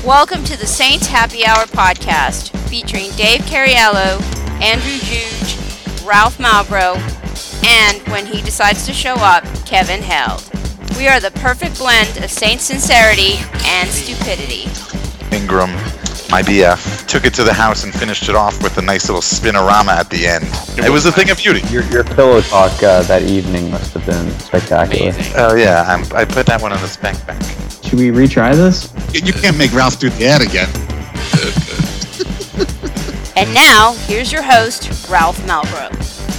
Welcome to the Saints Happy Hour podcast, featuring Dave Cariello, Andrew Juge, Ralph Malbrough, and, when he decides to show up, Kevin Held. We are the perfect blend of Saints sincerity and stupidity. Ingram, my BF, took it to the house and finished it off with a nice little spinorama at the end. It was a thing of beauty. Your pillow talk that evening must have been spectacular. Amazing. Oh yeah, I put that one on the spank bank. Should we retry this? You can't make Ralph do the ad again. And now, here's your host, Ralph Malbrough.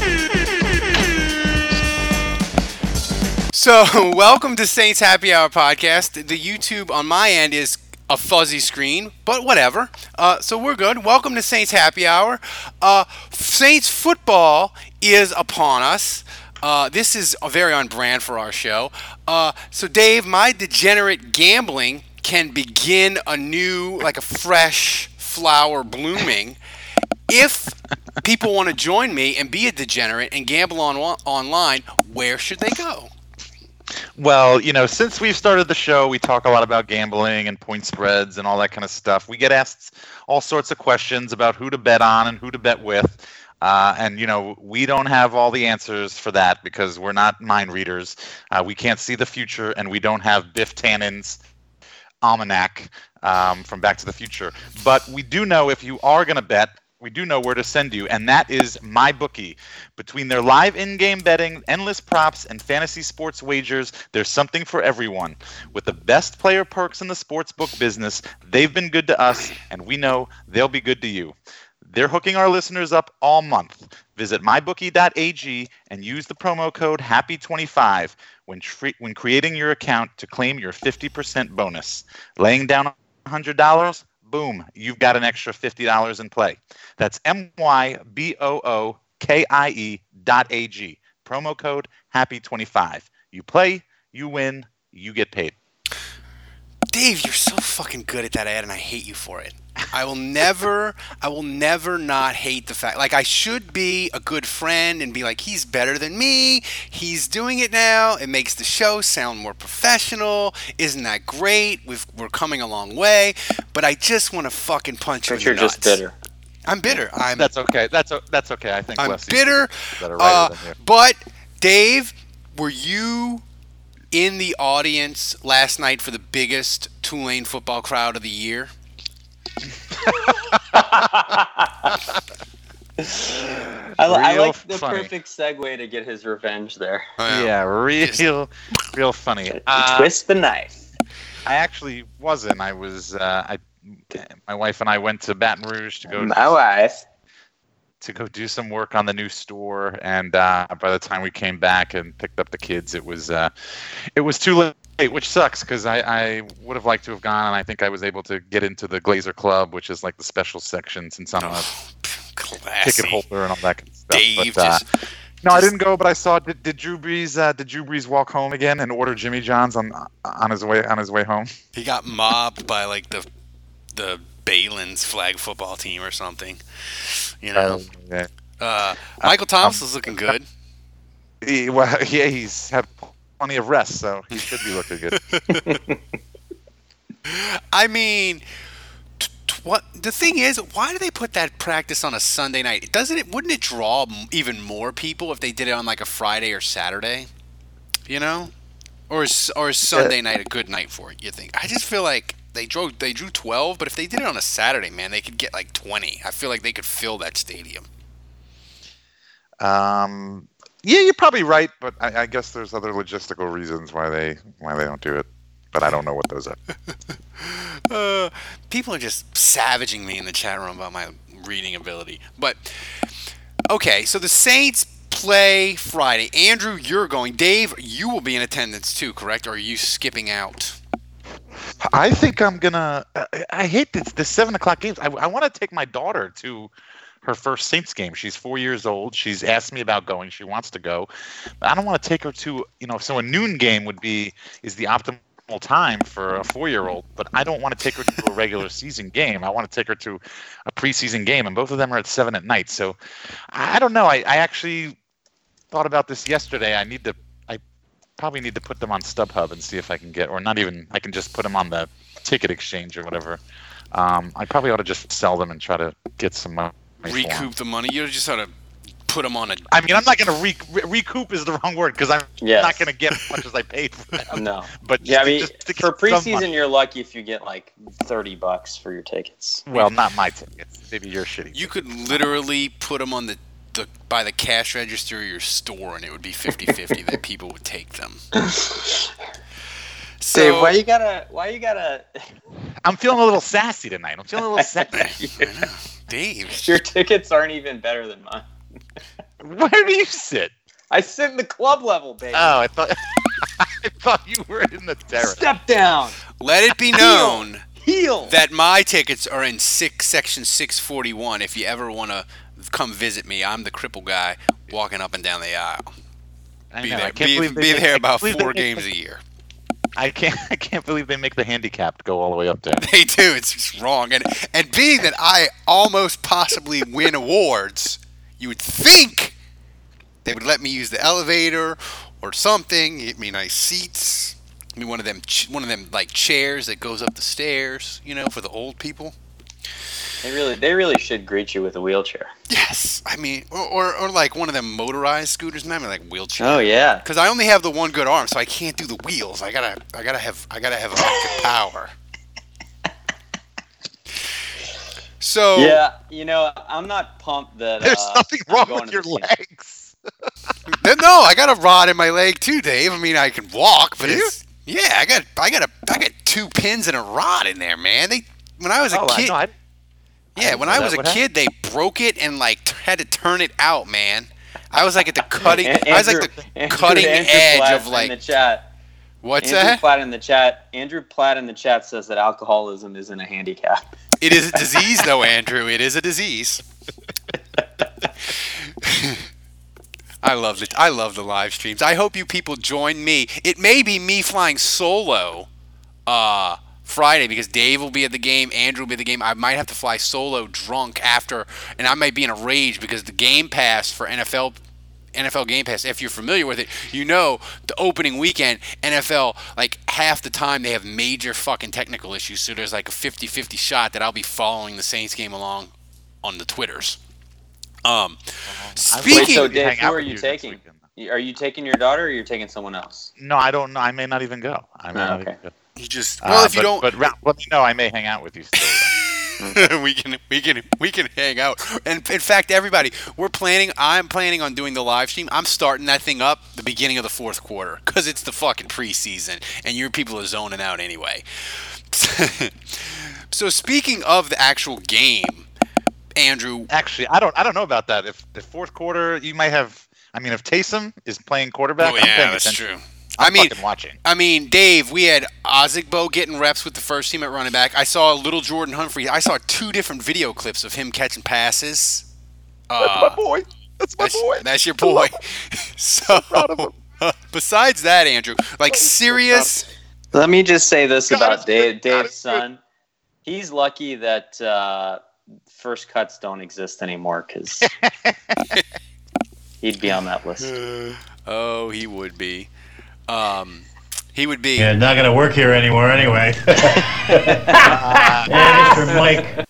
So, welcome to Saints Happy Hour podcast. The YouTube on my end is a fuzzy screen, but whatever. So we're good. Welcome to Saints Happy Hour. Saints football is upon us. This is very on brand for our show. So Dave, my degenerate gambling can begin anew like a fresh flower blooming. If people want to join me and be a degenerate and gamble online, where should they go? Well, since we've started the show, we talk a lot about gambling and point spreads and all that kind of stuff. We get asked all sorts of questions about who to bet on and who to bet with. And we don't have all the answers for that because we're not mind readers. We can't see the future, and we don't have Biff Tannen's almanac from Back to the Future. But we do know if you are going to bet, we do know where to send you, and that is MyBookie. Between their live in-game betting, endless props, and fantasy sports wagers, there's something for everyone. With the best player perks in the sportsbook business, they've been good to us, and we know they'll be good to you. They're hooking our listeners up all month. Visit mybookie.ag and use the promo code HAPPY25 when creating your account to claim your 50% bonus. Laying down $100? Boom, you've got an extra $50 in play. That's mybookie.ag. Promo code HAPPY25. You play, you win, you get paid. Dave, you're so fucking good at that ad, and I hate you for it. I will never not hate the fact, like, I should be a good friend and be like, he's better than me, he's doing it now, it makes the show sound more professional, isn't that great, we're coming a long way, but I just want to fucking punch you in the nuts. You're just bitter. I'm bitter. That's okay. That's okay. I think I'm Leslie bitter, is a better writer than you. but, Dave, were you in the audience last night for the biggest Tulane football crowd of the year? I like the funny. perfect segue to get his revenge there. Yeah, real funny. Twist the knife. I actually wasn't. I was. My wife and I went to Baton Rouge to go. My wife. To go do some work on the new store, and by the time we came back and picked up the kids, it was too late, which sucks because I would have liked to have gone, and I think I was able to get into the Glazer Club, which is like the special section since I'm a ticket holder and all that kind of stuff. Dave, I didn't go, but I saw. Did Drew Brees walk home again and order Jimmy John's on his way home? He got mobbed by like the Balin's flag football team or something. Yeah. Michael Thomas is looking good. He's had plenty of rest, so he should be looking good. I mean, what the thing is, why do they put that practice on a Sunday night? Wouldn't it draw even more people if they did it on like a Friday or Saturday? Or is Sunday night a good night for it? You think? I just feel like they drew 12, but if they did it on a Saturday, man, they could get like 20. I feel like they could fill that stadium. Yeah, you're probably right, but I guess there's other logistical reasons why they don't do it. But I don't know what those are. People are just savaging me in the chat room about my reading ability. But okay, so the Saints play Friday. Andrew, you're going. Dave, you will be in attendance too, correct? Or are you skipping out? I think I'm gonna. I hate the 7:00 games. I want to take my daughter to her first Saints game. She's 4 years old. She's asked me about going. She wants to go. But I don't want to take her to. So a noon game is the optimal time for a 4-year-old. But I don't want to take her to a regular season game. I want to take her to a preseason game, and both of them are at 7 at night. So I don't know. I actually thought about this yesterday. I probably need to put them on StubHub and see if I can get, or not even. I can just put them on the ticket exchange or whatever. I probably ought to just sell them and try to get some money. Recoup the money. You just ought to put them on a. I mean, I'm not going to recoup is the wrong word because I'm not going to get as much as I paid for them. No, but yeah, I mean, for preseason, money. you're lucky if you get like $30 for your tickets. Well, not my tickets. Maybe your shitty. You could literally put them on the by the cash register of your store, and it would be 50-50 that people would take them. So, Dave, why you gotta? I'm feeling a little sassy tonight. I'm feeling a little sassy. I know. Dave, Your tickets aren't even better than mine. Where do you sit? I sit in the club level, baby. Oh, I thought I thought you were in the terrace. Step down. let it be known Heel. that my tickets are in section 641. If you ever want to come visit me, I'm the cripple guy walking up and down the aisle. I Be know, I there, can't believe be they there make- about I can't 4 believe games a year. I can't believe they make the handicapped go all the way up there. They do. It's just wrong. And being that I almost possibly win awards, you would think they would let me use the elevator or something. Get me nice seats. Give me one of them like chairs that goes up the stairs. For the old people. They really should greet you with a wheelchair. Yes. I mean, or like one of them motorized scooters. Not like wheelchair. Oh yeah. Because I only have the one good arm, so I can't do the wheels. I gotta have electric power. So Yeah, I'm not pumped that. There's nothing I'm wrong going with to your the game. legs. no, I got a rod in my leg too, Dave. I mean, I can walk, but Do you? it's yeah. I got 2 pins and a rod in there, man. When I was a kid, when I was a kid, they broke it and like had to turn it out, man. I was like at the cutting. I was like the cutting edge Platt of like. in the chat. What's Andrew that? Platt in the chat. Andrew Platt in the chat says that alcoholism isn't a handicap. It is a disease, though, Andrew. It is a disease. I love it. I love the live streams. I hope you people join me. It may be me flying solo Friday because Dave will be at the game, Andrew will be at the game. I might have to fly solo drunk after, and I might be in a rage because the Game Pass for NFL Game Pass, if you're familiar with it, the opening weekend, NFL, like half the time they have major fucking technical issues, so there's like a 50-50 shot that I'll be following the Saints game along on the Twitters. Speaking, Wait, so Dave, hang who out are with you you this taking? weekend. Are you taking your daughter or are you taking someone else? No, I don't know. I may not even go. Okay. you just if you don't, But let me know. I may hang out with you still. we can hang out. And in fact, everybody, I'm planning on doing the live stream. I'm starting that thing up the beginning of the 4th quarter because it's the fucking preseason and your people are zoning out anyway. So speaking of the actual game, Andrew, Actually, I don't know about that. If the 4th quarter, you might have. I mean, if Taysom is playing quarterback, oh I'm yeah, paying that's attention. true. I'm fucking watching. I mean, Dave, we had Ozigbo getting reps with the first team at running back. I saw little Jordan Humphrey. I saw 2 different video clips of him catching passes. That's my boy. That's my boy. That's your boy. So, proud of him. Besides that, Andrew, like serious. Let me just say this God, about it's good. God, Dave's it's good. son. He's lucky that first cuts don't exist anymore because he'd be on that list. Oh, he would be. He would be. Yeah, not gonna work here anymore anyway. Yeah, Mr. Mike.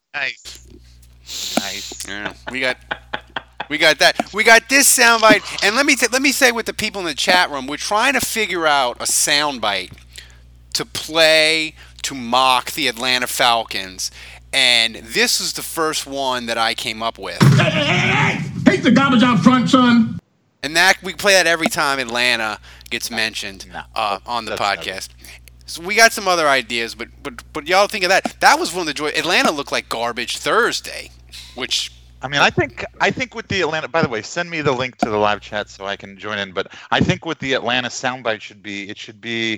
Nice. Yeah, we got that. We got this soundbite, and let me say with the people in the chat room, we're trying to figure out a soundbite to play to mock the Atlanta Falcons, and this is the first one that I came up with. Hey, take the garbage out front, son. And that we play that every time Atlanta gets mentioned on the That's podcast. So we got some other ideas, but y'all think of that. That was one of the joy. Atlanta looked like garbage Thursday, which I mean, I think with the Atlanta. By the way, send me the link to the live chat so I can join in. But I think what the Atlanta soundbite should be,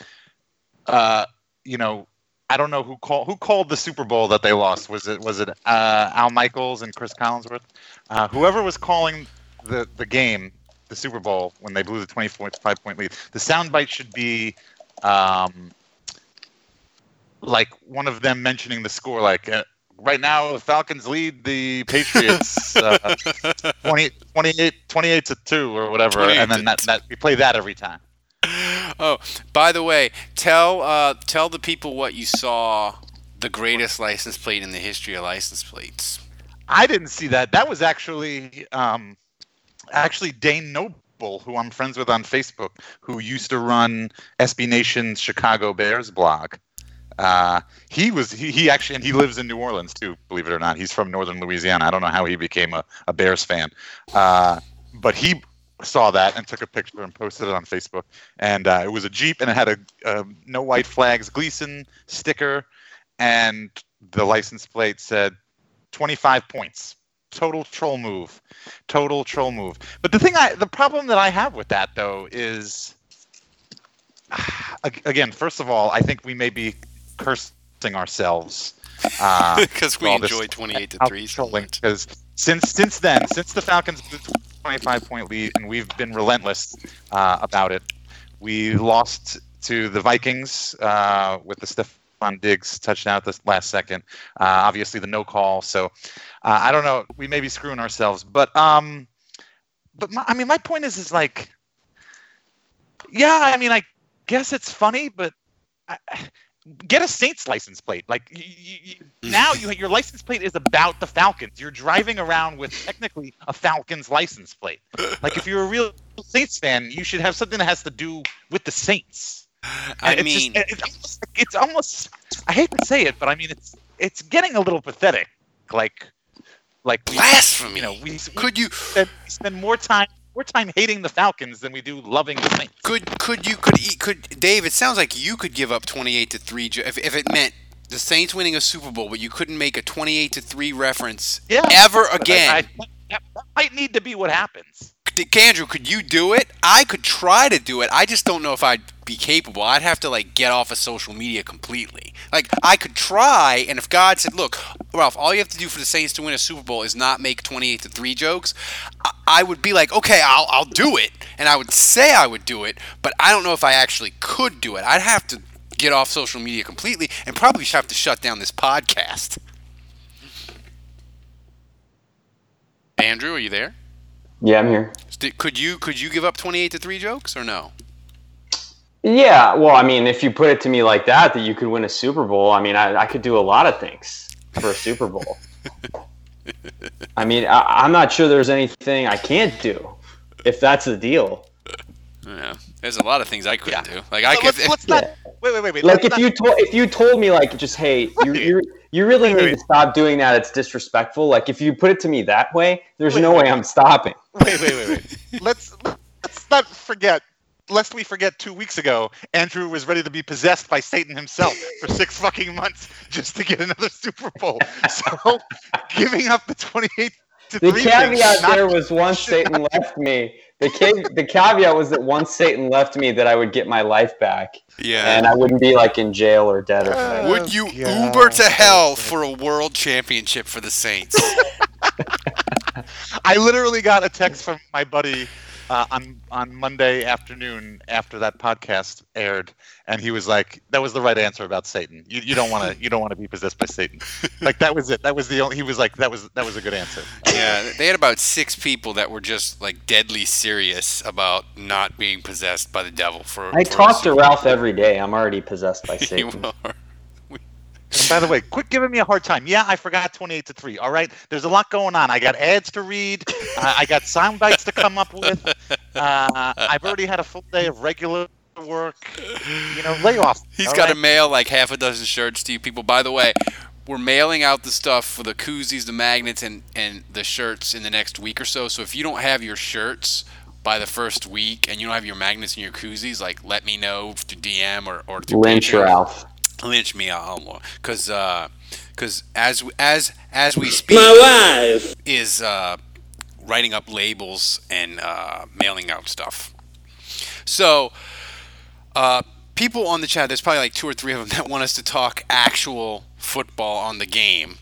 I don't know who called the Super Bowl that they lost. Was it Al Michaels and Chris Collinsworth? Whoever was calling the game, the Super Bowl, when they blew the 25-point lead. The soundbite should be like one of them mentioning the score, like right now the Falcons lead the Patriots 28-2 or whatever, and then that we play that every time. Oh, by the way, tell the people what you saw. The greatest license plate in the history of license plates. I didn't see that. That was actually Dane Noble, who I'm friends with on Facebook, who used to run SB Nation's Chicago Bears blog. He actually, and he lives in New Orleans too, believe it or not. He's from northern Louisiana. I don't know how he became a Bears fan, but he saw that and took a picture and posted it on Facebook. And it was a Jeep, and it had a No White Flags Gleason sticker, and the license plate said 25 points. Total troll move. But the problem that I have with that though is, again, first of all, I think we may be cursing ourselves because we enjoy 28-3 so much. Because since the Falcons blew 25-point lead, and we've been relentless about it. We lost to the Vikings with the Stephon Diggs touchdown at the last second. Obviously, the no call. So I don't know. We may be screwing ourselves, but my point is like, yeah. I mean, I guess it's funny, but get a Saints license plate. Like now, your license plate is about the Falcons. You're driving around with technically a Falcons license plate. Like if you're a real Saints fan, you should have something that has to do with the Saints. It's almost. I hate to say it, but I mean it's getting a little pathetic. Like blasphemy. We spend more time hating the Falcons than we do loving the Saints. Could Dave? It sounds like you could give up 28-3 if it meant the Saints winning a Super Bowl, but you couldn't make a 28-3 reference ever again. That might need to be what happens. Andrew, could you do it? I could try to do it. I just don't know if I'd be capable. I'd have to get off of social media completely. I could try, and if God said, "Look, Ralph, all you have to do for the Saints to win a Super Bowl is not make 28-3 jokes," I would be like, "Okay, I'll do it," and I would say I would do it, but I don't know if I actually could do it. I'd have to get off social media completely, and probably have to shut down this podcast. Andrew, are you there? Yeah, I'm here. Could you give up 28-3 jokes or no? Yeah, well, I mean, if you put it to me like that you could win a Super Bowl, I mean, I could do a lot of things for a Super Bowl. I mean, I'm not sure there's anything I can't do, if that's the deal. Yeah, there's a lot of things I couldn't do. Wait. If you told me just, hey, you really need to stop doing that. It's disrespectful. If you put it to me that way, there's no way I'm stopping. Wait. Let's not forget. Lest we forget, 2 weeks ago, Andrew was ready to be possessed by Satan himself for 6 fucking months just to get another Super Bowl. So, giving up the 28-3. The caveat there was once Satan left me. The caveat was that once Satan left me, that I would get my life back. Yeah. And I wouldn't be in jail or dead or something. Would you Uber to hell for a world championship for the Saints? I literally got a text from my buddy on Monday afternoon after that podcast aired, and he was like, "That was the right answer about Satan. You don't want to be possessed by Satan." That was it. That was the only. He was like, "That was a good answer." Yeah, they had about 6 people that were just deadly serious about not being possessed by the devil. I talk to Ralph every day. I'm already possessed by Satan. You are. And by the way, quit giving me a hard time. Yeah, I forgot 28-3. All right, there's a lot going on. I got ads to read. I got sound bites to come up with. I've already had a full day of regular work. Lay off. He's got to mail half a dozen shirts to you people. By the way, we're mailing out the stuff for the koozies, the magnets, and the shirts in the next week or so. So if you don't have your shirts by the first week and you don't have your magnets and your koozies, let me know through DM or through Lynch Patreon. Ralph. Lynch me out, because as we speak, my wife is writing up labels and mailing out stuff. So people on the chat, there's probably 2 or 3 of them that want us to talk actual football on the game.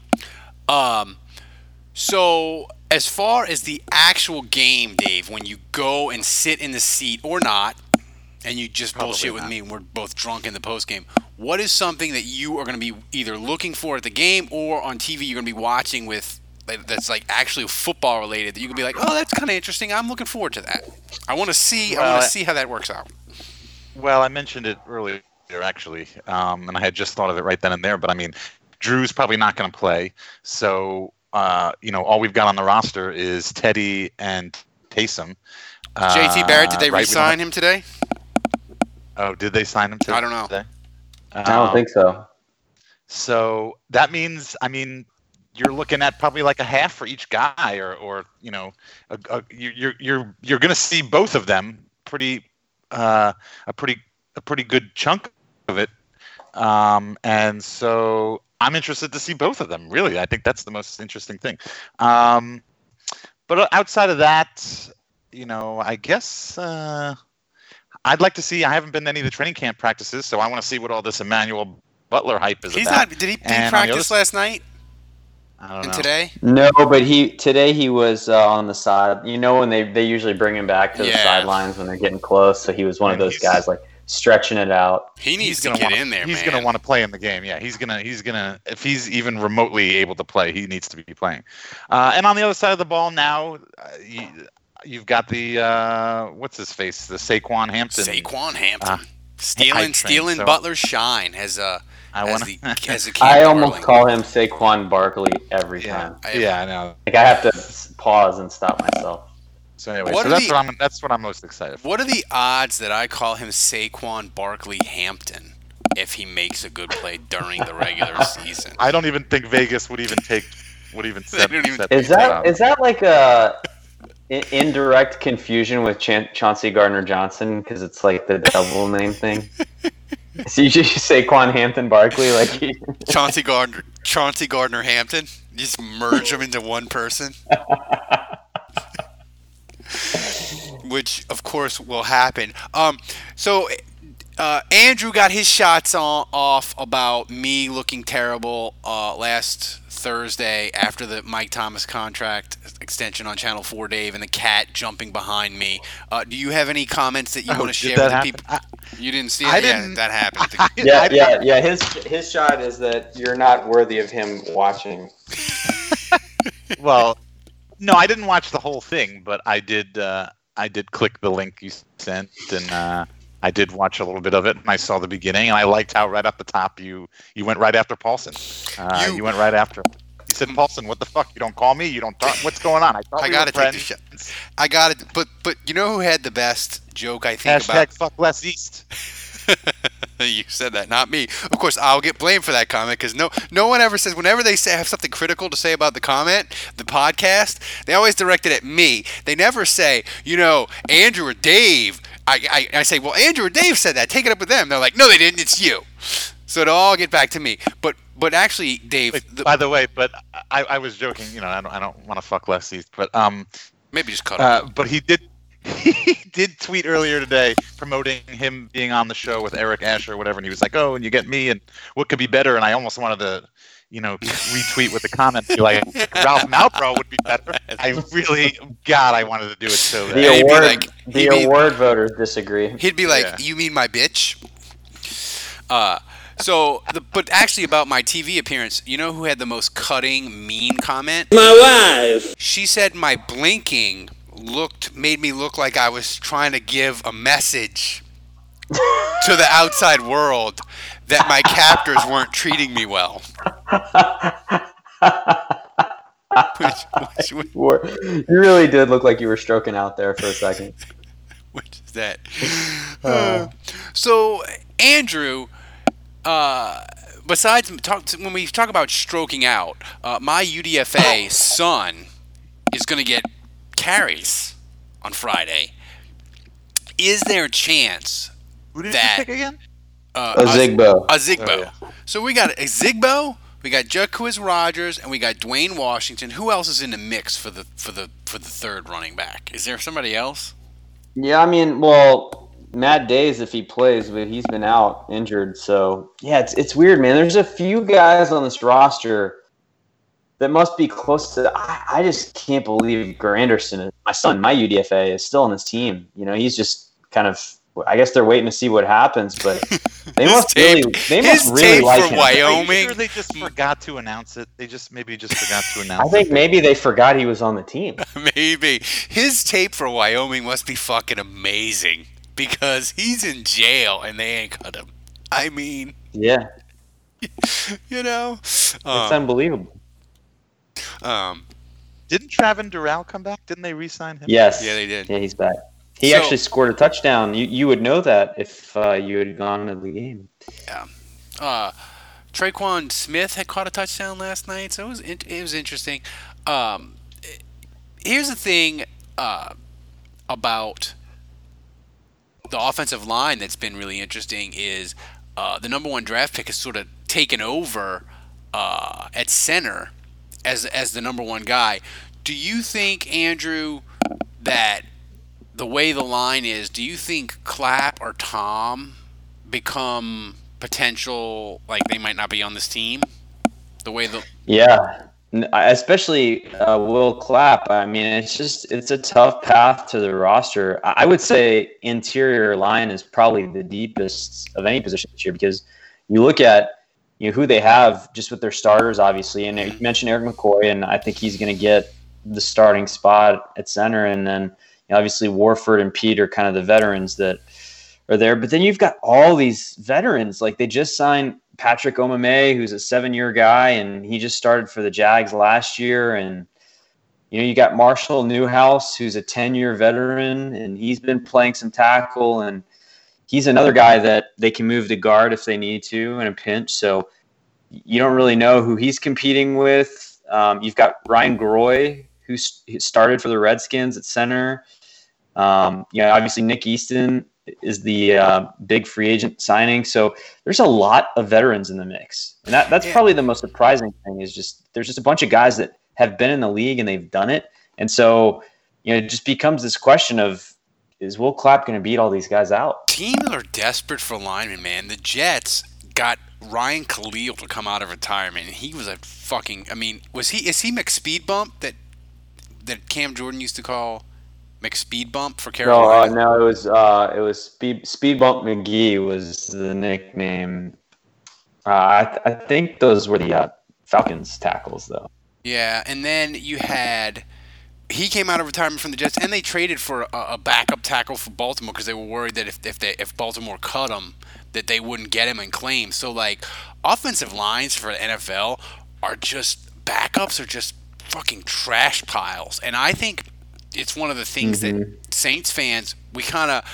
So as far as the actual game, Dave, when you go and sit in the seat or not, and you just bullshit with me, and we're both drunk in the post game. What is something that you are going to be either looking for at the game or on TV you're going to be watching with that's actually football related that you can be like, oh, that's kind of interesting. I'm looking forward to that. I want to see how that works out. Well, I mentioned it earlier, actually, and I had just thought of it right then and there. But I mean, Drew's probably not going to play, so all we've got on the roster is Teddy and Taysom. JT Barrett, did they right, re-sign him today? Oh, did they sign him today? I don't know. I don't think so. So that means, I mean, you're looking at probably like a half for each guy, or you're going to see both of them a pretty good chunk of it, and so I'm interested to see both of them. Really, I think that's the most interesting thing. But outside of that, I guess I'd like to see. I haven't been to any of the training camp practices, so I want to see what all this Emmanuel Butler hype is about. Did he practice last night? I don't know. Today? No, but today he was on the side. When they usually bring him back to the sidelines when they're getting close. So he was one of those guys like stretching it out. He needs to get in there. He's going to want to play in the game. Yeah, he's gonna. If he's even remotely able to play, he needs to be playing. And on the other side of the ball now, you've got the what's his face, the Saquon Hampton. Stealing Butler's shine as a I almost call him Saquon Barkley every time. Yeah, I know. Like I have to pause and stop myself. So anyway, that's what I'm most excited for. What are the odds that I call him Saquon Barkley Hampton if he makes a good play during the regular season? I don't even think Vegas would even set. Is that like a indirect confusion with Chauncey Gardner-Johnson because it's like the double name thing? So you just Saquon Hampton Barkley, like Chauncey Gardner Hampton. You just merge them into one person, which of course will happen. So Andrew got his shots off about me looking terrible last Thursday after the Mike Thomas contract extension on Channel 4, Dave, and the cat jumping behind me. Do you have any comments that you want to share with the people? You didn't see it? Yeah, that happened. Yeah. His shot is that you're not worthy of him watching. Well, no, I didn't watch the whole thing, but I did click the link you sent, and I did watch a little bit of it, and I saw the beginning, and I liked how right up the top you went right after Paulson. You went right after. You said, Paulson, what the fuck? You don't call me? You don't talk? What's going on? I got to take the shot. I got it. But you know who had the best joke, I think, about... fuck Les East. You said that, not me. Of course, I'll get blamed for that comment because no one ever says, whenever they have something critical to say about the podcast, they always direct it at me. They never say, Andrew or Dave. I say, well, Andrew or Dave said that. Take it up with them. They're like, no, they didn't. It's you. So it'll all get back to me. But actually, Dave. By the way, but I was joking. I don't want to fuck Les East, but maybe just cut it. But he did tweet earlier today promoting him being on the show with Eric Asher or whatever, and he was like, "Oh, and you get me, and what could be better?" And I almost wanted to, retweet with a comment, be like, "Ralph Malbrough would be better." I wanted to do it so bad. The award voters disagree. He'd be like, "You mean my bitch?" But actually, about my TV appearance, you know who had the most cutting, mean comment? My wife. She said my blinking made me look like I was trying to give a message to the outside world that my captors weren't treating me well. You really did look like you were stroking out there for a second. Which is that? So, Andrew, besides when we talk about stroking out, my UDFA son is going to get carries on Friday. Is there a chance Who did you pick again? Ozigbo. Oh, yeah. So we got Ozigbo, we got Jacquizz Rodgers, and we got Dwayne Washington. Who else is in the mix for the third running back? Is there somebody else? Yeah, I mean, well, Matt Days if he plays, but he's been out injured. So yeah, it's weird, man. There's a few guys on this roster that must be close to. I just can't believe Granderson, my son, my UDFA, is still on this team. He's just kind of. I guess they're waiting to see what happens, but they must really like him. Wyoming. Are you sure they just forgot to announce it? They just forgot to announce it. I think maybe they forgot he was on the team. Maybe his tape for Wyoming must be fucking amazing. because he's in jail and they ain't cut him. I mean, Yeah, you know, it's unbelievable. Didn't Travin Durrell come back? Didn't they re-sign him? Yes. Yeah, they did. Yeah, he's back. He actually scored a touchdown. You would know that if you had gone to the game. Traquan Smith had caught a touchdown last night, so it was interesting. Here's the thing about the offensive line that's been really interesting is the number one draft pick has sort of taken over at center as the number one guy. Do you think, Andrew, that the way the line is, do you think Clapp or Tom become potential, like they might not be on this team? The way the Yeah, especially Will Clapp. I mean, it's a tough path to the roster. I would say interior line is probably the deepest of any position this year because you look at who they have just with their starters, obviously, and you mentioned Eric McCoy, and I think he's going to get the starting spot at center, and then obviously Warford and Pete are kind of the veterans that are there. But then you've got all these veterans. Like they just signed Patrick Omameh, who's a 7-year guy, and he just started for the Jags last year. And you got Marshall Newhouse, who's a 10-year veteran, and he's been playing some tackle, and he's another guy that they can move to guard if they need to in a pinch. So you don't really know who he's competing with. You've got Ryan Groy, who started for the Redskins at center. Obviously Nick Easton is the big free agent signing. So there's a lot of veterans in the mix. And that's probably the most surprising thing is just there's just a bunch of guys that have been in the league and they've done it. And so, it just becomes this question of, is Will Clapp going to beat all these guys out? Teams are desperate for linemen, man. The Jets got Ryan Khalil to come out of retirement, and he was a fucking. I mean, is he McSpeed Bump that Cam Jordan used to call McSpeed Bump for Carolina? No, it was Speed Bump McGee was the nickname. I think those were the Falcons tackles, though. Yeah, and then you had. He came out of retirement from the Jets, and they traded for a backup tackle for Baltimore because they were worried that if Baltimore cut him, that they wouldn't get him and claim. So, like, offensive lines for the NFL are just backups are just fucking trash piles. And I think it's one of the things that Saints fans we kind of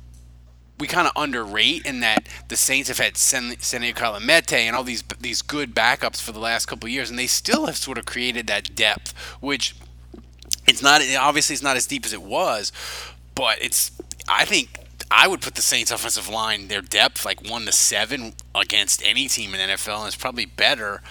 underrate in that the Saints have had Senio Calamete and all these good backups for the last couple of years, and they still have sort of created that depth, which. It's not as deep as it was, but I think I would put the Saints offensive line, their depth, like 1 to 7 against any team in the NFL, and it's probably better.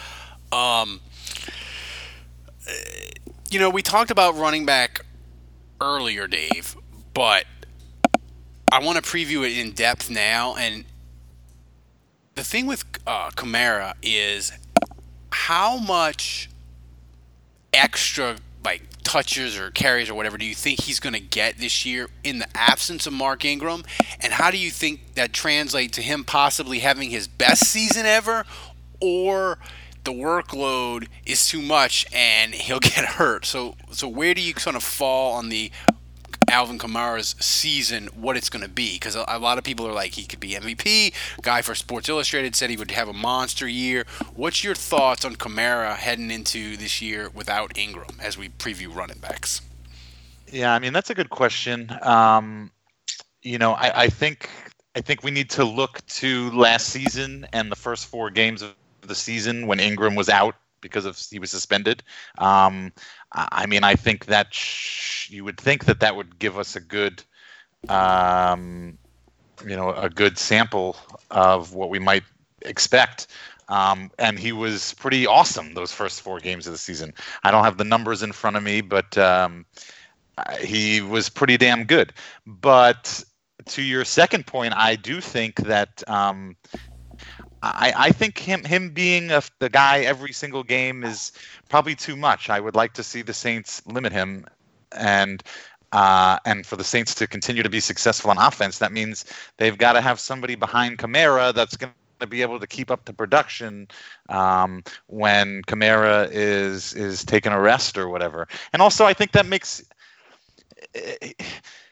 We talked about running back earlier, Dave, but I want to preview it in depth now. And the thing with Kamara is how much extra touches or carries or whatever do you think he's going to get this year in the absence of Mark Ingram, and how do you think that translates to him possibly having his best season ever, or the workload is too much and he'll get hurt? So where do you kind of fall on the Alvin Kamara's season, what it's going to be? Because a lot of people are like, he could be MVP. Guy for Sports Illustrated said he would have a monster year. What's your thoughts on Kamara heading into this year without Ingram as we preview running backs? Yeah, I mean, that's a good question. I think we need to look to last season and the first 4 games of the season when Ingram was out because he was suspended. I mean, I think that you would think that would give us a good, a good sample of what we might expect. And he was pretty awesome those first 4 games of the season. I don't have the numbers in front of me, but he was pretty damn good. But to your second point, I do think that I think him being the guy every single game is probably too much. I would like to see the Saints limit him, and for the Saints to continue to be successful on offense, that means they've got to have somebody behind Kamara that's going to be able to keep up the production when Kamara is taking a rest or whatever. And also, I think that makes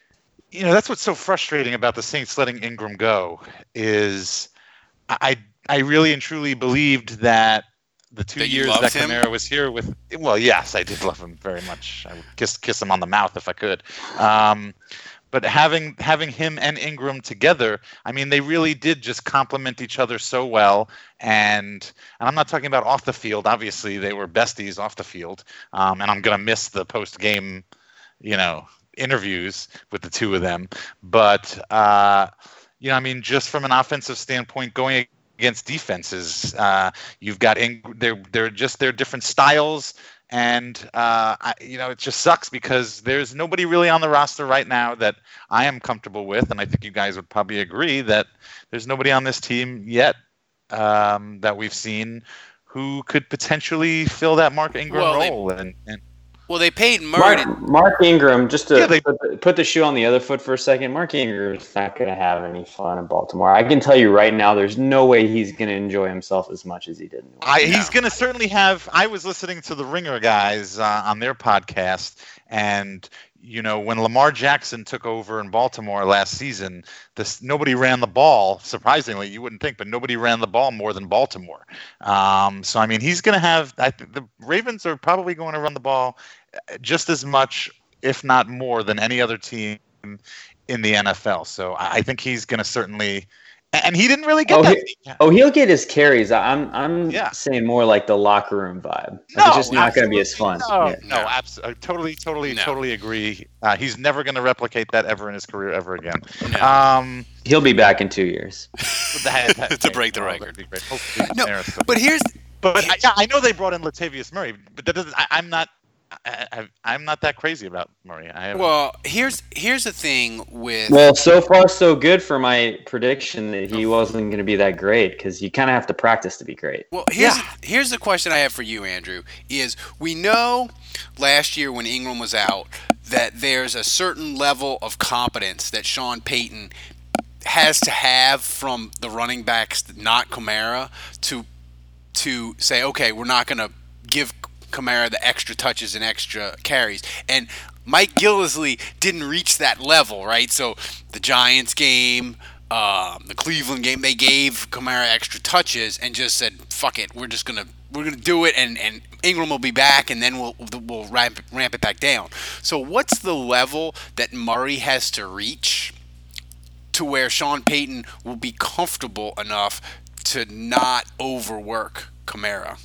That's what's so frustrating about the Saints letting Ingram go is I really and truly believed that the 2 years that Kamara was here with, well, yes, I did love him very much. I would kiss him on the mouth if I could. But having him and Ingram together, I mean, they really did just complement each other so well. And I'm not talking about off the field. Obviously, they were besties off the field. And I'm going to miss the post-game, interviews with the two of them. But, I mean, just from an offensive standpoint, going against defenses, you've got they're different styles. And, it just sucks because there's nobody really on the roster right now that I am comfortable with. And I think you guys would probably agree that there's nobody on this team yet that we've seen who could potentially fill that Mark Ingram role. Well, they paid Murray. Mark Ingram, just to put the shoe on the other foot for a second, Mark Ingram's not going to have any fun in Baltimore. I can tell you right now, there's no way he's going to enjoy himself as much as he did. He's going to certainly have – I was listening to the Ringer guys on their podcast, and when Lamar Jackson took over in Baltimore last season, nobody ran the ball. Surprisingly, you wouldn't think, but nobody ran the ball more than Baltimore. So, I mean, he's going to have – the Ravens are probably going to run the ball just as much, if not more, than any other team in the NFL. So I think he's going to certainly – and he didn't really get that. He'll get his carries. I'm saying more like the locker room vibe. It's just not going to be as fun. No, absolutely, totally agree. He's never going to replicate that ever in his career ever again. No. He'll be back in 2 years to break the record. I know they brought in Latavius Murray, but that doesn't. I'm not that crazy about Murray. Here's the thing with. Well, so far so good for my prediction that he wasn't going to be that great because you kind of have to practice to be great. Well, here's the question I have for you, Andrew. Is we know last year when Ingram was out that there's a certain level of competence that Sean Payton has to have from the running backs, not Kamara, to say, okay, we're not going to give Kamara the extra touches and extra carries. And Mike Gillislee didn't reach that level, right? So the Giants game, the Cleveland game, they gave Kamara extra touches and just said, fuck it, we're gonna do it, and Ingram will be back, and then we'll ramp it back down. So what's the level that Murray has to reach to where Sean Payton will be comfortable enough to not overwork Kamara?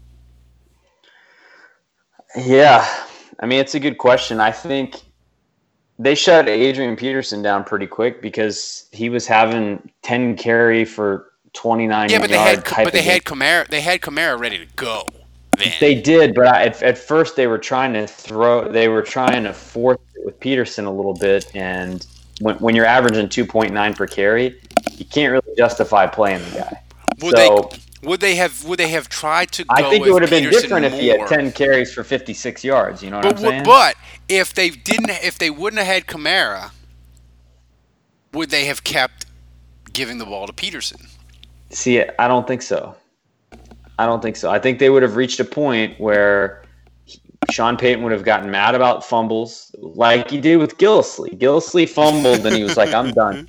Yeah, I mean, it's a good question. I think they shut Adrian Peterson down pretty quick because he was having 10 carry for 29 yards. But they had Kamara ready to go. Then. They did, but at first they were trying to force it with Peterson a little bit, and when you're averaging 2.9 per carry, you can't really justify playing the guy. Would they have tried to go I think it would have been Peterson different if he had 10 carries for 56 yards. You know what I'm saying? But if they wouldn't have had Kamara, would they have kept giving the ball to Peterson? See, I don't think so. I think they would have reached a point where Sean Payton would have gotten mad about fumbles like he did with Gillislee. Gillislee fumbled and he was like, I'm done.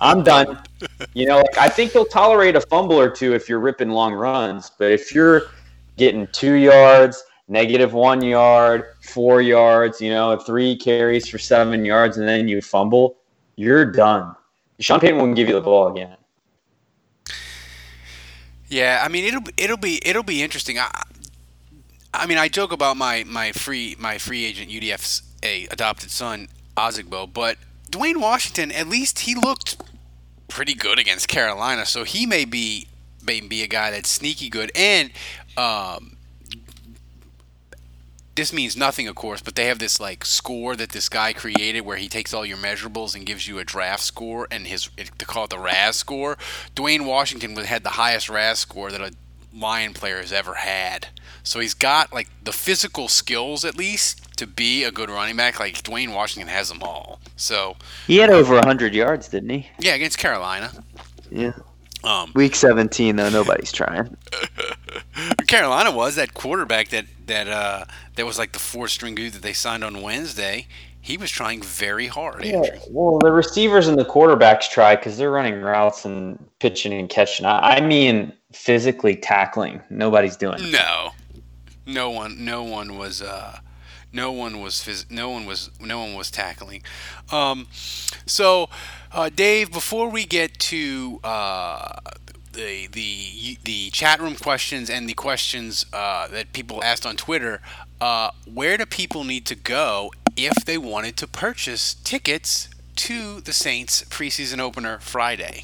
I think he'll tolerate a fumble or two if you're ripping long runs. But if you're getting 2 yards, -1 yard, 4 yards, 3 carries for 7 yards, and then you fumble, you're done. Sean Payton won't give you the ball again. Yeah, I mean it'll be interesting. I mean, I joke about my free agent UDFA adopted son Ozigbo, but Dwayne Washington, at least he looked pretty good against Carolina, so he may be a guy that's sneaky good. And this means nothing, of course, but they have this score that this guy created where he takes all your measurables and gives you a draft score, and they call it the RAS score. Dwayne Washington had the highest RAS score that a Lion player has ever had. So he's got the physical skills at least to be a good running back. Dwayne Washington has them all. So he had over 100 yards, didn't he? Yeah, against Carolina. Yeah. Week 17 though, nobody's trying. Carolina was that quarterback that was the 4th string dude that they signed on Wednesday. he was trying very hard, Yeah, Andrew. well, the receivers and the quarterbacks try because they're running routes and pitching and catching. I mean, physically tackling. Nobody's doing it. No one was tackling. So, Dave, before we get to the chat room questions and the questions that people asked on Twitter, where do people need to go if they wanted to purchase tickets to the Saints preseason opener Friday?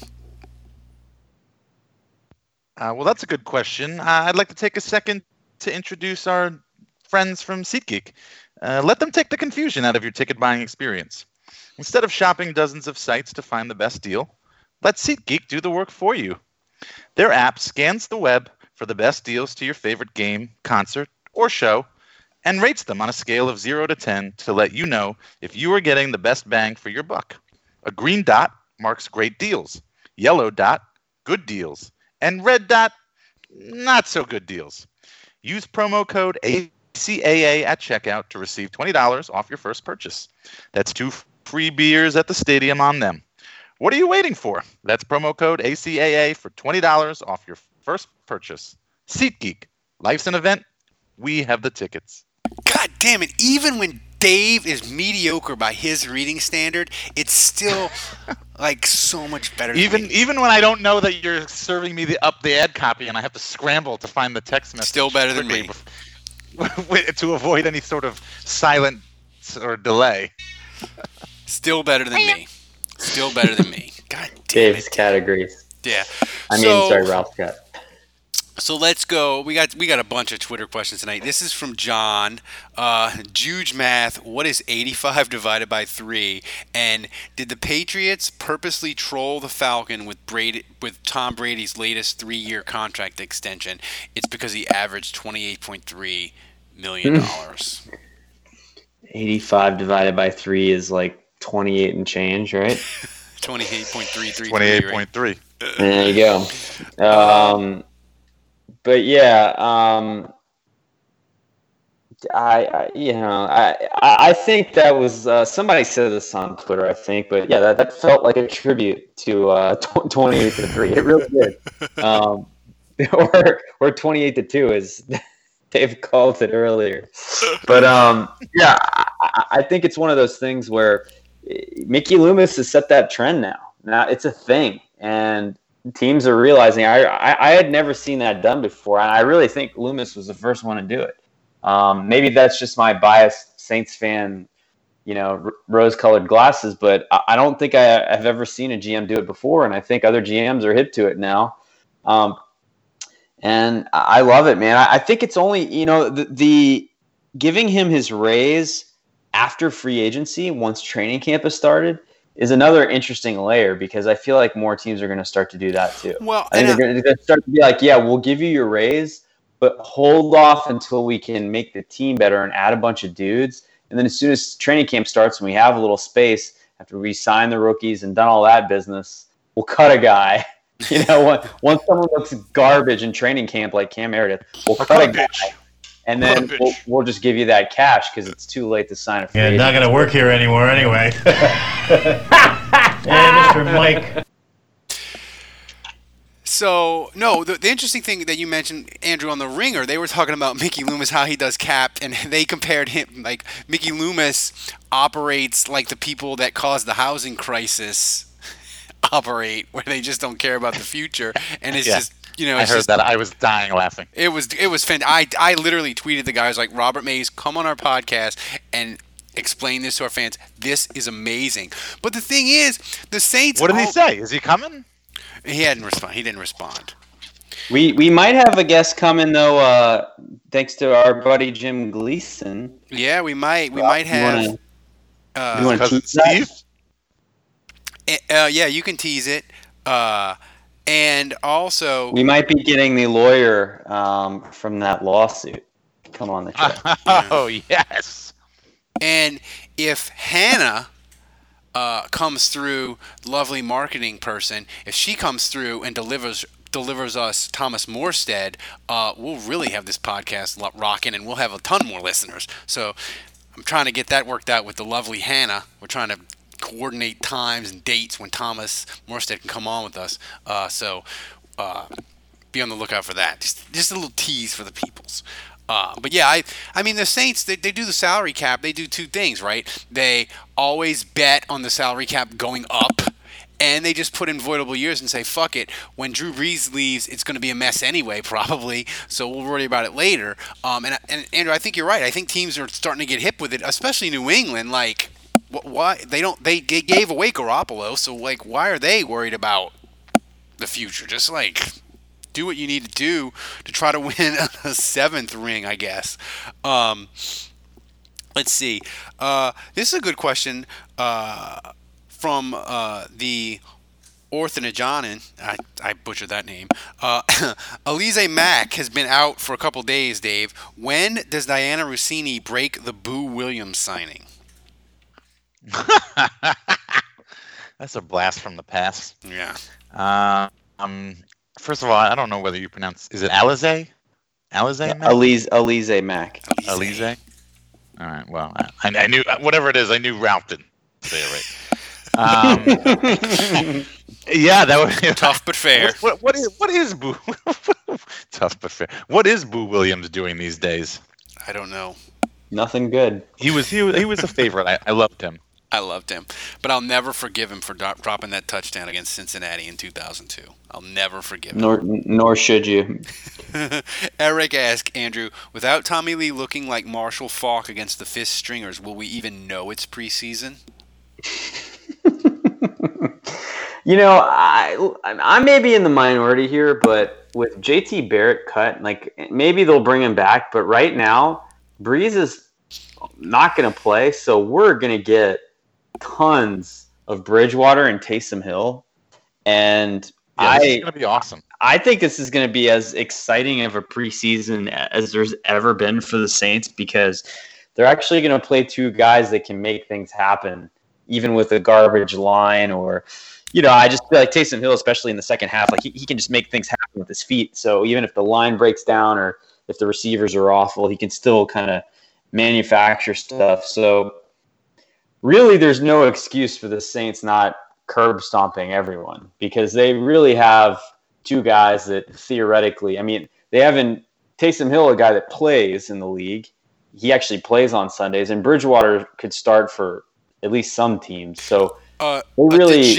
Well, that's a good question. I'd like to take a second to introduce our friends from SeatGeek. Let them take the confusion out of your ticket buying experience. Instead of shopping dozens of sites to find the best deal, let SeatGeek do the work for you. Their app scans the web for the best deals to your favorite game, concert, or show, and rates them on a scale of 0 to 10 to let you know if you are getting the best bang for your buck. A green dot marks great deals, yellow dot, good deals, and red dot, not so good deals. Use promo code ACAA at checkout to receive $20 off your first purchase. That's 2 free beers at the stadium on them. What are you waiting for? That's promo code ACAA for $20 off your first purchase. SeatGeek. Life's an event. We have the tickets. God damn it. Even when Dave is mediocre by his reading standard, it's still like so much better than me. Even when I don't know that you're serving me the ad copy and I have to scramble to find the text message. Still better than me. To avoid any sort of silence or delay. Still better than me. Still better than me. God damn Dave's it. categories. Yeah. Sorry, Ralph's cat. So let's go. We got a bunch of Twitter questions tonight. This is from John. Juge math. What is 85 divided by 3? And did the Patriots purposely troll the Falcon with Tom Brady's latest 3-year contract extension? It's because he averaged $28.3 million. 85 divided by 3 is like 28 and change, right? 28.33. 28.3. There you go. But yeah, I think that was somebody said this on Twitter, I think, but yeah, that felt like a tribute to 28-3. It really did. Or 28-2, as Dave called it earlier. But yeah, I think it's one of those things where Mickey Loomis has set that trend now. Now it's a thing, and teams are realizing. I had never seen that done before, and I really think Loomis was the first one to do it. Maybe that's just my biased Saints fan, rose-colored glasses, but I don't think I've ever seen a GM do it before, and I think other GMs are hip to it now. And I love it, man. I think it's only, the giving him his raise after free agency, once training camp has started, is another interesting layer, because I feel like more teams are going to start to do that too. Well, I think they're going to start to be like, yeah, we'll give you your raise, but hold off until we can make the team better and add a bunch of dudes. And then as soon as training camp starts and we have a little space after we sign the rookies and done all that business, we'll cut a guy. Once someone looks garbage in training camp like Cam Meredith, we'll cut a guy. And then we'll just give you that cash because it's too late to sign a free agent. Not going to work here anymore anyway. Hey, Mr. Mike. So, no, the interesting thing that you mentioned, Andrew, on The Ringer, they were talking about Mickey Loomis, how he does cap, and they compared him, like, Mickey Loomis operates like the people that caused the housing crisis operate, where they just don't care about the future, and it's just... I heard that. I was dying laughing. It was fantastic. I literally tweeted the guy. I was like, Robert Mays, come on our podcast and explain this to our fans. This is amazing. But the thing is, the Saints... What did he say? Is he coming? He didn't respond. We might have a guest coming, though, thanks to our buddy Jim Gleason. Yeah, we might. We might have... You want to tease Steve? Yeah, you can tease it. And also... We might be getting the lawyer from that lawsuit. Come on the show. Oh, yes. And if Hannah comes through, lovely marketing person, if she comes through and delivers us Thomas Morstead, we'll really have this podcast rocking, and we'll have a ton more listeners. So I'm trying to get that worked out with the lovely Hannah. We're trying to coordinate times and dates when Thomas Morstead can come on with us. So be on the lookout for that. Just a little tease for the peoples. But yeah, I mean the Saints, they do the salary cap. They do two things, right? They always bet on the salary cap going up, and they just put in voidable years and say, fuck it. When Drew Brees leaves, it's going to be a mess anyway, probably. So we'll worry about it later. And Andrew, I think you're right. I think teams are starting to get hip with it, especially New England. Like, why they gave away Garoppolo, so like, why are they worried about the future? Just like, do what you need to do to try to win a 7th ring, I guess. Let's see. This is a good question from the Orthanajanin. I butchered that name. Alize Mack has been out for a couple days, Dave. When does Diana Rossini break the Boo Williams signing? That's a blast from the past. Yeah. First of all, I don't know whether you pronounce. Is it Alize? Alize Mack? Alize Mack. Alize. All right. Well, I knew whatever it is. I knew Ralph didn't say it right. Yeah, that would be tough but fair. What is Boo? Tough but fair. What is Boo Williams doing these days? I don't know. Nothing good. He was a favorite. I loved him. I loved him, but I'll never forgive him for dropping that touchdown against Cincinnati in 2002. I'll never forgive him. Nor should you. Eric asked, Andrew, without Tommy Lee looking like Marshall Faulk against the Fifth Stringers, will we even know it's preseason? You know, I may be in the minority here, but with JT Barrett cut, like maybe they'll bring him back. But right now, Breeze is not going to play, so we're going to get tons of Bridgewater and Taysom Hill, and this is going to be awesome. I think this is going to be as exciting of a preseason as there's ever been for the Saints, because they're actually going to play two guys that can make things happen, even with a garbage line. Or, you know, I just feel like Taysom Hill, especially in the second half, like he can just make things happen with his feet. So even if the line breaks down or if the receivers are awful, he can still kind of manufacture stuff. So really, there's no excuse for the Saints not curb stomping everyone, because they really have two guys that theoretically, I mean, they haven't. Taysom Hill, a guy that plays in the league, he actually plays on Sundays, and Bridgewater could start for at least some teams. So really, a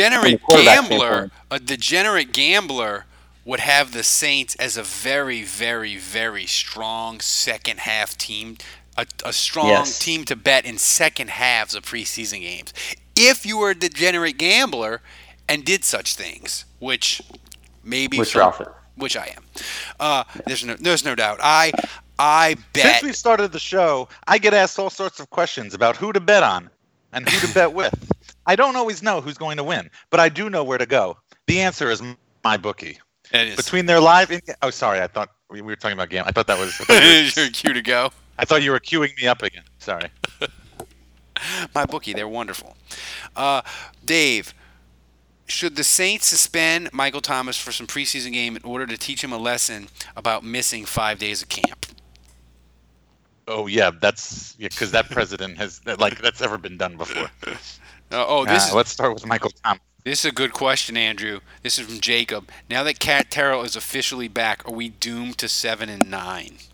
degenerate gambler would have the Saints as a very, very, very strong second half team. A strong team to bet in second halves of preseason games. If you were a degenerate gambler and did such things, which maybe which I am. There's no doubt. I bet. Since we started the show, I get asked all sorts of questions about who to bet on and who to bet with. I don't always know who's going to win, but I do know where to go. The answer is MyBookie. It is. Between their live. Oh, sorry. I thought we were talking about game. I thought that was. Your cue to go. I thought you were queuing me up again. Sorry. MyBookie, they're wonderful. Dave, should the Saints suspend Michael Thomas for some preseason game in order to teach him a lesson about missing 5 days of camp? Oh yeah, because that president that's ever been done before. Let's start with Michael Thomas. This is a good question, Andrew. This is from Jacob. Now that Cat Terrell is officially back, are we doomed to 7-9?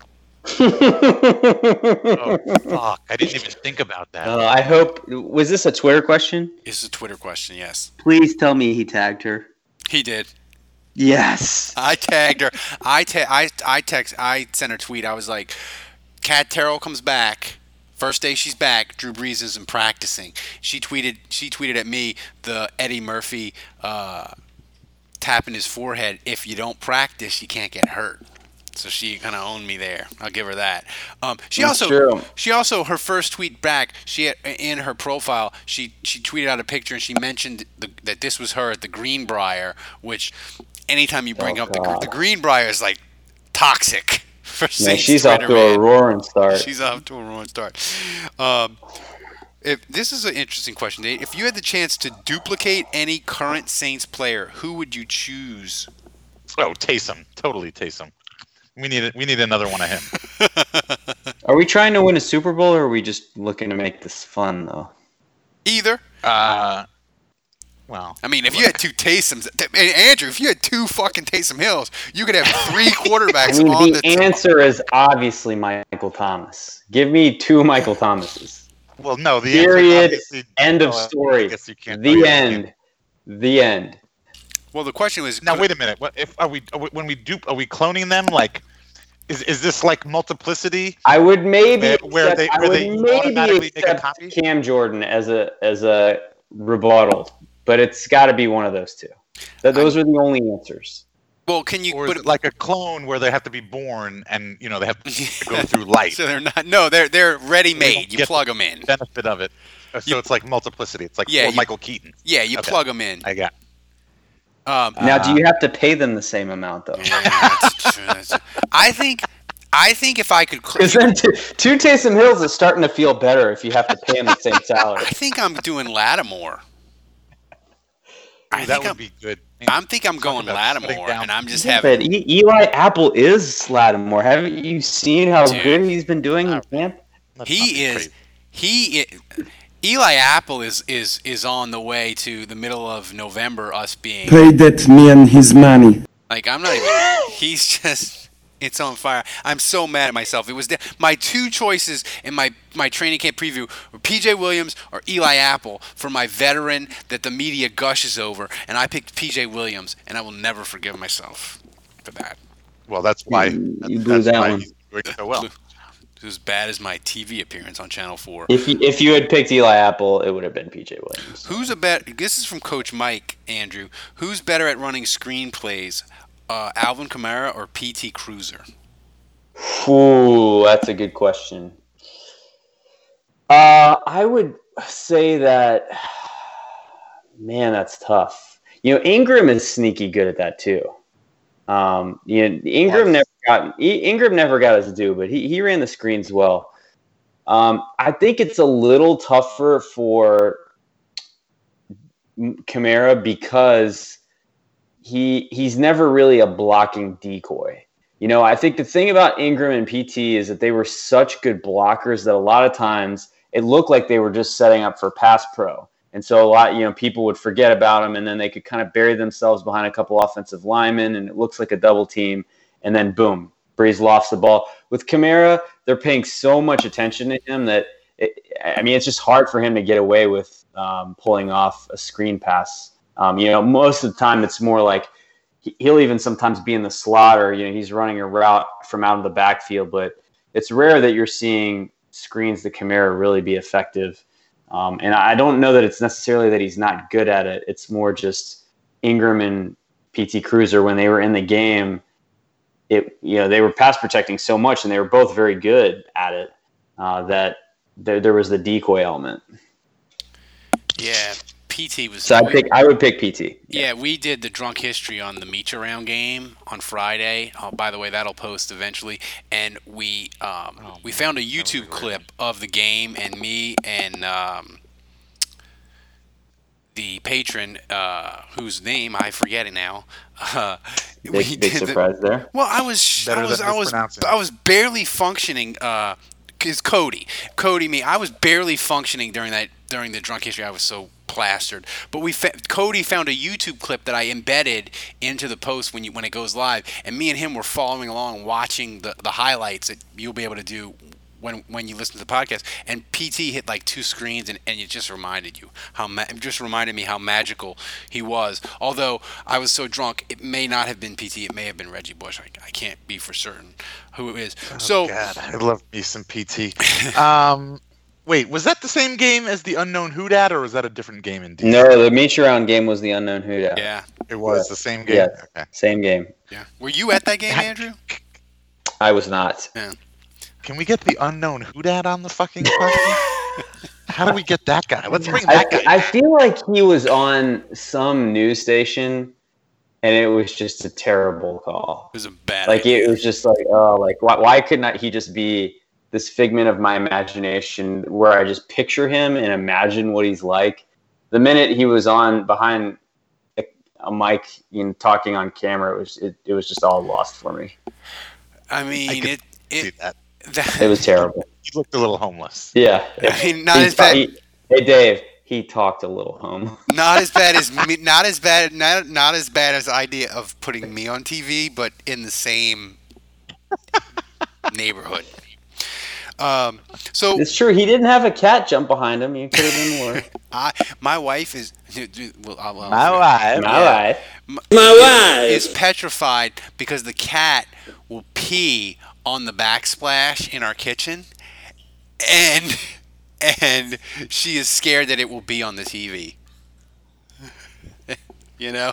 Oh, fuck. I didn't even think about that. I hope. Was this a Twitter question? This is a Twitter question, yes. Please tell me he tagged her. He did. Yes. I tagged her. I sent her a tweet. I was like, Cat Terrell comes back. First day she's back, Drew Brees isn't practicing. She tweeted at me the Eddie Murphy tapping his forehead. If you don't practice, you can't get hurt. So she kind of owned me there. I'll give her that. She also her first tweet back. She had, in her profile, she tweeted out a picture and she mentioned that this was her at the Greenbrier. Which, anytime you bring up the Greenbrier is like toxic for Saints. She's off to a roaring start. If this is an interesting question, Dave. If you had the chance to duplicate any current Saints player, who would you choose? Oh, Taysom, totally Taysom. We need another one of him. Are we trying to win a Super Bowl, or are we just looking to make this fun, though? Either. Well, I mean, if you had two Taysoms, Andrew, if you had two fucking Taysom Hills, you could have three quarterbacks on the answer is obviously Michael Thomas. Give me two Michael Thomases. Well, no, the period. Answer, end of story. The end. The end. Well, the question was. Now, wait a minute. What if are we cloning them? Like, is this like multiplicity? I would maybe where they automatically make a copy? Cam Jordan as a rebuttal. But it's got to be one of those two. Those are the only answers. Well, can you? Or is it like a clone where they have to be born and they have to go through life? So they're not. No, they're ready-made. You plug them in. Benefit of it. So it's like multiplicity. It's like Michael Keaton. Yeah, you plug them in. I got. Now, do you have to pay them the same amount though? I think if I could. Because then two Taysom Hills is starting to feel better if you have to pay them the same salary. I think I'm doing Lattimore. That would be good. I'm going Lattimore, and I'm just having. But Eli Apple is Lattimore. Haven't you seen how good he's been doing in camp? Eli Apple is on the way to the middle of November. Us being pay that man his money. Like I'm not even. He's just. It's on fire. I'm so mad at myself. It was my two choices in my training camp preview were P.J. Williams or Eli Apple for my veteran that the media gushes over, and I picked P.J. Williams, and I will never forgive myself for that. Well, that's why you blew that one. He's doing so well. It was as bad as my TV appearance on Channel 4. If you had picked Eli Apple, it would have been P.J. Williams. This is from Coach Mike, Andrew. Who's better at running screenplays? Alvin Kamara or P.T. Cruiser? Ooh, that's a good question. I would say that, man, that's tough. Ingram is sneaky good at that too. Ingram never got his due, but he ran the screens well. I think it's a little tougher for Kamara because he's never really a blocking decoy. I think the thing about Ingram and PT is that they were such good blockers that a lot of times it looked like they were just setting up for pass pro. And so a lot, people would forget about them, and then they could kind of bury themselves behind a couple offensive linemen, and it looks like a double team, and then boom, Breeze lofts the ball. With Kamara, they're paying so much attention to him that, it's just hard for him to get away with pulling off a screen pass. Most of the time it's more like he'll even sometimes be in the slot or, he's running a route from out of the backfield, but it's rare that you're seeing screens to Kamara really be effective. And I don't know that it's necessarily that he's not good at it. It's more just Ingram and PT Cruiser, when they were in the game, they were pass protecting so much and they were both very good at it that there was the decoy element. Yeah. PT was. So I would pick PT. Yeah, we did the drunk history on the Meech Around game on Friday. By the way, that'll post eventually. And we found a YouTube clip of the game, and me and the patron, whose name I forget now. Big surprise there. Well, I was barely functioning. Is Cody, me. I was barely functioning during the drunk history. I was so plastered. But Cody found a YouTube clip that I embedded into the post when it goes live, and me and him were following along, watching the highlights that you'll be able to do when you listen to the podcast. And PT hit like two screens, and it just reminded me how magical he was. Although I was so drunk, it may not have been PT. It may have been Reggie Bush. I can't be for certain who it is. God, I love me some PT. Wait, was that the same game as the Unknown Whodat, or was that a different game indeed? No, the Meech Around game was the Unknown Whodat. Yeah. It was the same game? Yeah, okay. Same game. Yeah. Were you at that game, Andrew? I was not. Yeah. Can we get the Unknown Whodat on the fucking podcast? How do we get that guy? Let's bring that guy. I feel like he was on some news station, and it was just a terrible call. It was a bad idea. It was just why could not he just be this figment of my imagination where I just picture him and imagine what he's like? The minute he was on behind a mic, talking on camera, it was just all lost for me. I mean, see that. It was terrible. He looked a little homeless. Yeah. I mean, not as bad. Hey, Dave. He talked a little home. Not as bad as me, not as bad as the idea of putting me on TV, but in the same neighborhood. So it's true. He didn't have a cat jump behind him. You could have been more. My wife is. My wife is petrified because the cat will pee on the backsplash in our kitchen, and she is scared that it will be on the TV. You know,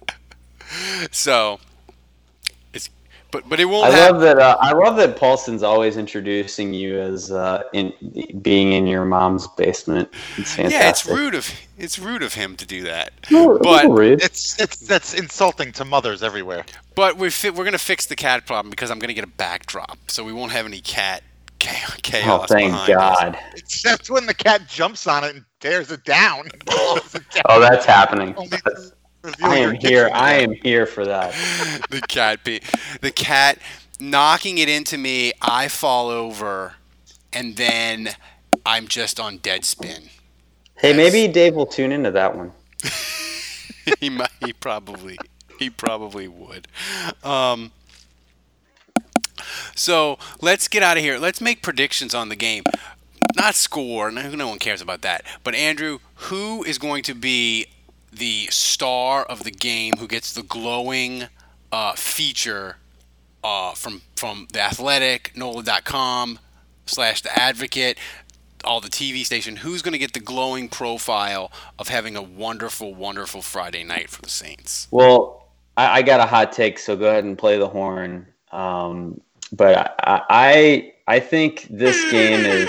so it's but it won't. I love that Paulson's always introducing you as being in your mom's basement. It's fantastic. Yeah, it's rude of him to do that. But that's insulting to mothers everywhere. But we're gonna fix the cat problem because I'm gonna get a backdrop, so we won't have any cat chaos. Oh, thank God! Except when the cat jumps on it and tears it down. Oh, that's happening. I am here for that. The cat knocking it into me. I fall over, and then I'm just on dead spin. Hey, maybe Dave will tune into that one. He probably would. So let's get out of here. Let's make predictions on the game. Not score. No one cares about that. But Andrew, who is going to be the star of the game? Who gets the glowing feature from The Athletic, NOLA.com / The Advocate, all the TV station? Who's going to get the glowing profile of having a wonderful, wonderful Friday night for the Saints? Well, I got a hot take, so go ahead and play the horn. But I think this game is.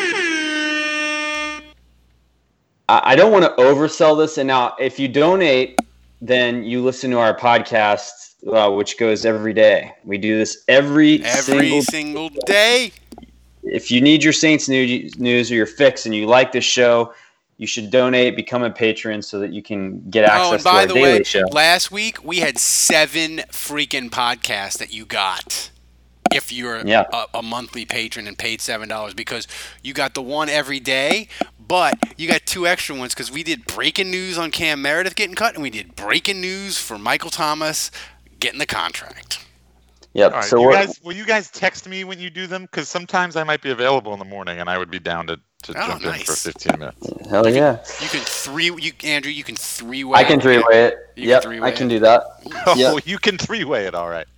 I don't want to oversell this. And now, if you donate, then you listen to our podcast, which goes every day. We do this every single day. If you need your Saints news or your fix, and you like this show, you should donate, become a patron, so that you can get access to our daily show. Last week we had 7 freaking podcasts that you got. If you're a monthly patron and paid $7, because you got the one every day, but you got 2 extra ones because we did breaking news on Cam Meredith getting cut, and we did breaking news for Michael Thomas getting the contract. Yep. Right, so will you guys text me when you do them? Because sometimes I might be available in the morning, and I would be down to jump in for 15 minutes. Hell yeah! Andrew, you can 3-way. I can 3-way it. Yep, I can do that. Oh, you can 3-way it. All right.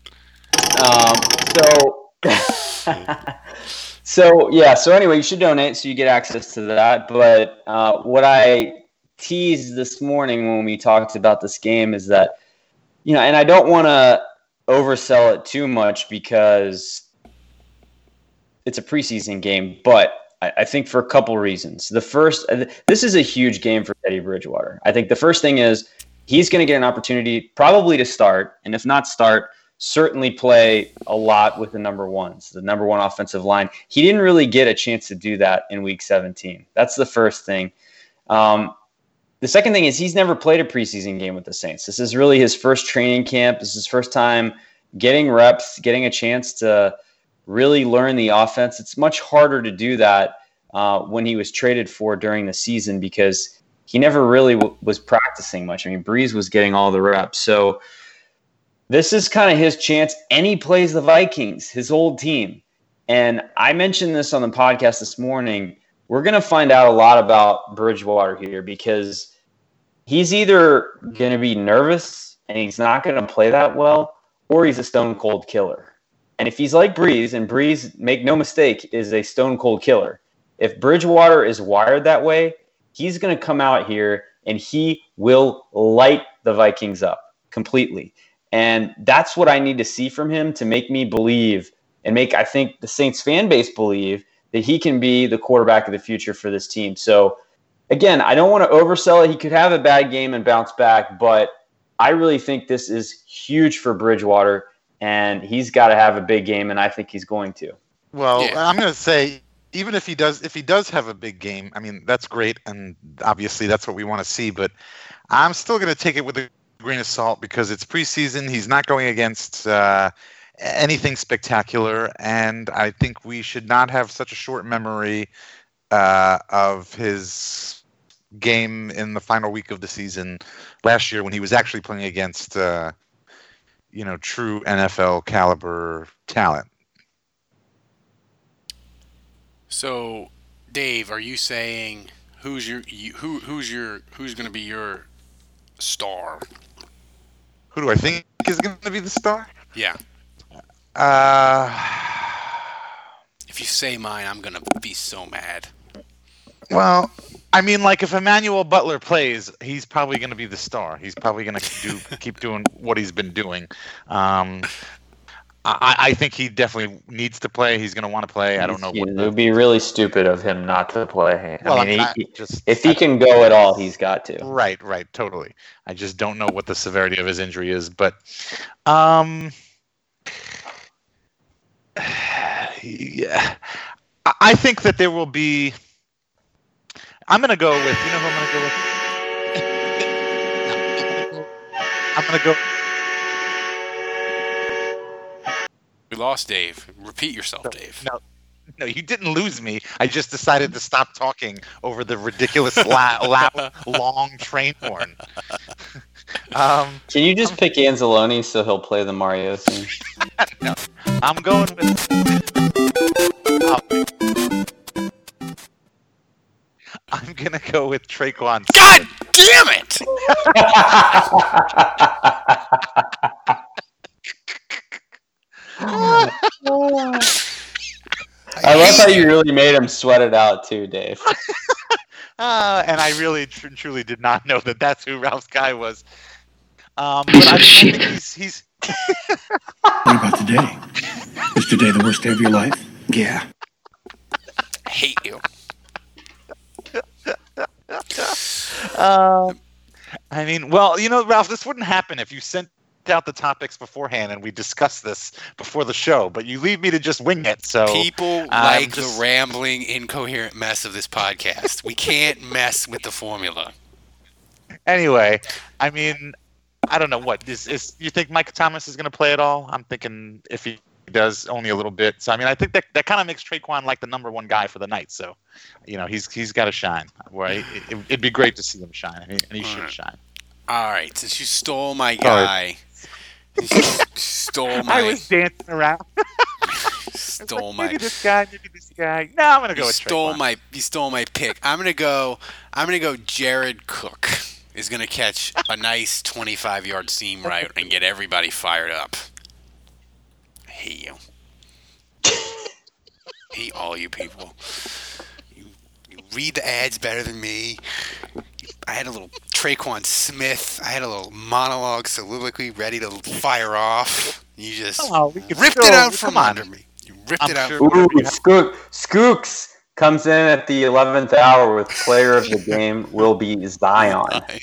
So anyway, you should donate so you get access to that. But what I teased this morning when we talked about this game is that, and I don't want to oversell it too much because it's a preseason game, but I think for a couple reasons. The first, this is a huge game for Teddy Bridgewater. I think the first thing is he's going to get an opportunity probably to start, and if not start, certainly play a lot with the number ones, the number one offensive line. He didn't really get a chance to do that in Week 17. That's the first thing. The second thing is he's never played a preseason game with the Saints. This is really his first training camp. This is his first time getting reps, getting a chance to really learn the offense. It's much harder to do that when he was traded for during the season because he never really was practicing much. I mean, Breeze was getting all the reps. So this is kind of his chance, and he plays the Vikings, his old team. And I mentioned this on the podcast this morning. We're going to find out a lot about Bridgewater here because he's either going to be nervous and he's not going to play that well, or he's a stone-cold killer. And if he's like Breeze, and Breeze, make no mistake, is a stone-cold killer, if Bridgewater is wired that way, he's going to come out here and he will light the Vikings up completely. And that's what I need to see from him to make me believe and make, I think, the Saints fan base believe that he can be the quarterback of the future for this team. So, again, I don't want to oversell it. He could have a bad game and bounce back, but I really think this is huge for Bridgewater, and he's got to have a big game, and I think he's going to. Well, yeah. I'm going to say, even if he does have a big game, I mean, that's great, and obviously that's what we want to see, but I'm still going to take it with a grain of salt because it's preseason. He's not going against anything spectacular, and I think we should not have such a short memory of his game in the final week of the season last year when he was actually playing against true NFL caliber talent. So, Dave, are you saying who's going to be your star? Who do I think is going to be the star? Yeah. If you say mine, I'm going to be so mad. Well, I mean, like, if Emmanuel Butler plays, he's probably going to be the star. He's probably going to keep doing what he's been doing. I think he definitely needs to play. He's going to want to play. I don't know. It would be really stupid of him not to play. Well, I mean, if he can go at all, he's got to. Right, totally. I just don't know what the severity of his injury is, but yeah, I think that there will be. I'm going to go with. You know who I'm going to go with? I'm going to go. We lost Dave. Repeat yourself, Dave. No, you didn't lose me. I just decided to stop talking over the ridiculous loud, long train horn. Can you just pick Anzalone so he'll play the Mario scene? No, I'm going with. I'm gonna go with Traquan. God damn it! I love how you really made him sweat it out too, Dave. And I really truly did not know that that's who Ralph's guy was. But I think he's. What about today? Is today the worst day of your life? Yeah. I hate you. I mean, well, Ralph, this wouldn't happen if you sent out the topics beforehand and we discussed this before the show, but you leave me to just wing it. So people like the rambling, incoherent mess of this podcast. We can't mess with the formula. Anyway, I mean, I don't know what is. You think Micah Thomas is going to play at all? I'm thinking if he does, only a little bit. So I mean, I think that kind of makes Traquan like the number one guy for the night. So, he's got to shine. Right? It'd be great to see him shine, and he should shine. All right, since you stole my guy. I was dancing around. Maybe this guy. No, I'm gonna go with Traquan. You stole my pick. I'm gonna go Jared Cook is gonna catch a nice 25-yard seam route and get everybody fired up. I hate you. Hate all you people. You read the ads better than me. I had a little Traquan Smith. I had a little monologue soliloquy ready to fire off. You just ripped it out from under me. You ripped it out. Ooh, Skooks comes in at the 11th hour with player of the game will be Zion.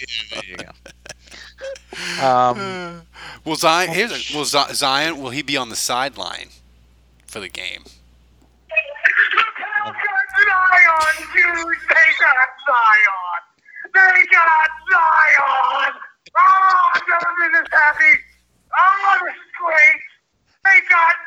Zion, will he be on the sideline for the game? Zion, dude, they got Zion. They got Zion! Oh, I've never been this happy! Oh, this is great! They got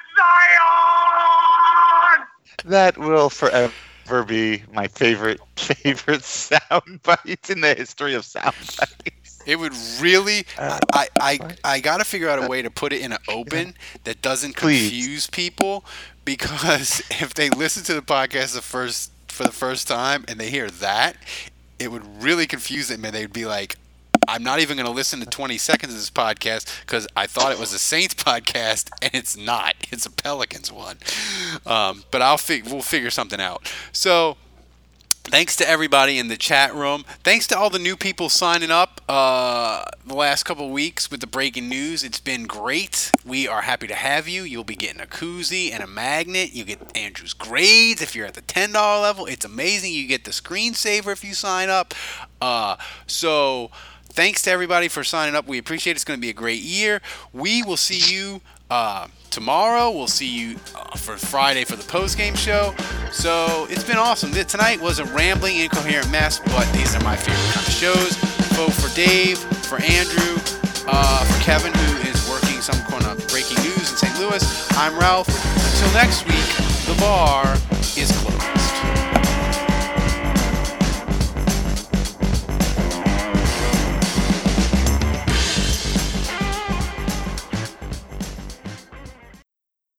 Zion! That will forever be my favorite sound bite in the history of sound bites. It would really... I got to figure out a way to put it in an open that doesn't confuse people, because if they listen to the podcast for the first time and they hear that, it would really confuse them, and they'd be like, I'm not even going to listen to 20 seconds of this podcast because I thought it was a Saints podcast, and it's not. It's a Pelicans one. But we'll figure something out. So thanks to everybody in the chat room. Thanks to all the new people signing up the last couple of weeks with the breaking news. It's been great. We are happy to have you. You'll be getting a koozie and a magnet. You get Andrew's grades if you're at the $10 level. It's amazing. You get the screensaver if you sign up. So thanks to everybody for signing up. We appreciate it. It's going to be a great year. We will see you tomorrow. We'll see you for Friday for the post-game show. So it's been awesome. Tonight was a rambling, incoherent mess, but these are my favorite kind of shows. So for Dave, for Andrew, for Kevin, who is working some kind of breaking news in St. Louis. I'm Ralph. Until next week, the bar